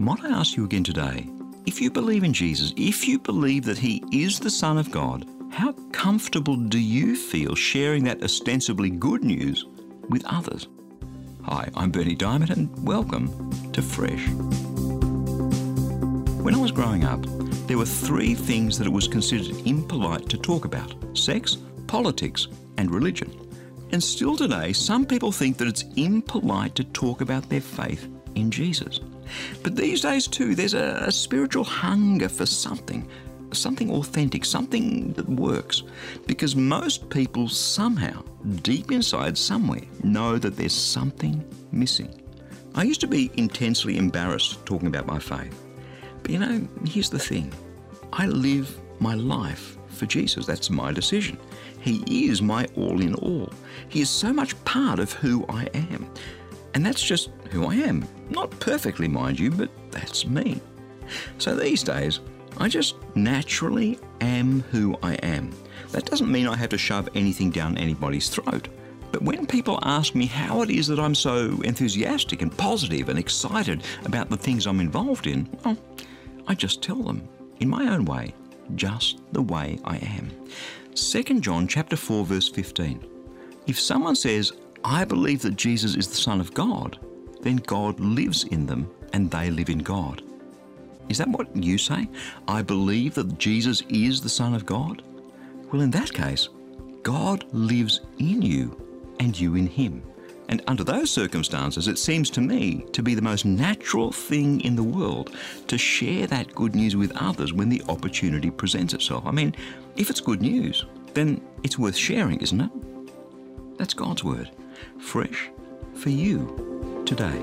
Might I ask you again today, if you believe in Jesus, if you believe that He is the Son of God, how comfortable do you feel sharing that ostensibly good news with others? Hi, I'm Berni Dymet and welcome to Fresh. When I was growing up, there were three things that it was considered impolite to talk about: sex, politics, and religion. And still today, some people think that it's impolite to talk about their faith in Jesus. But these days too, there's a spiritual hunger for something authentic, something that works. Because most people somehow, deep inside somewhere, know that there's something missing. I used to be intensely embarrassed talking about my faith. But here's the thing. I live my life for Jesus. That's my decision. He is my all in all. He is so much part of who I am. And that's just who I am. Not perfectly, mind you, but that's me. So these days, I just naturally am who I am. That doesn't mean I have to shove anything down anybody's throat. But when people ask me how it is that I'm so enthusiastic and positive and excited about the things I'm involved in, well, I just tell them, in my own way, just the way I am. 2 John chapter 4, verse 15. If someone says, I believe that Jesus is the Son of God, then God lives in them and they live in God. Is that what you say? I believe that Jesus is the Son of God? Well, in that case, God lives in you and you in Him. And under those circumstances, it seems to me to be the most natural thing in the world to share that good news with others when the opportunity presents itself. I mean, if it's good news, then it's worth sharing, isn't it? That's God's Word, fresh for you today.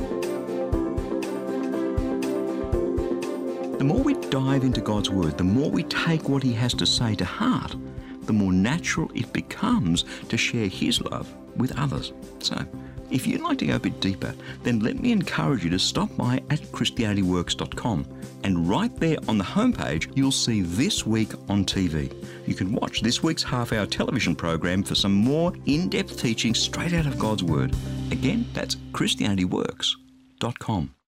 The more we dive into God's Word, the more we take what He has to say to heart, the more natural it becomes to share His love with others. So, if you'd like to go a bit deeper, then let me encourage you to stop by at ChristianityWorks.com, and right there on the homepage, you'll see This Week on TV. You can watch this week's half-hour television program for some more in-depth teaching straight out of God's Word. Again, that's ChristianityWorks.com.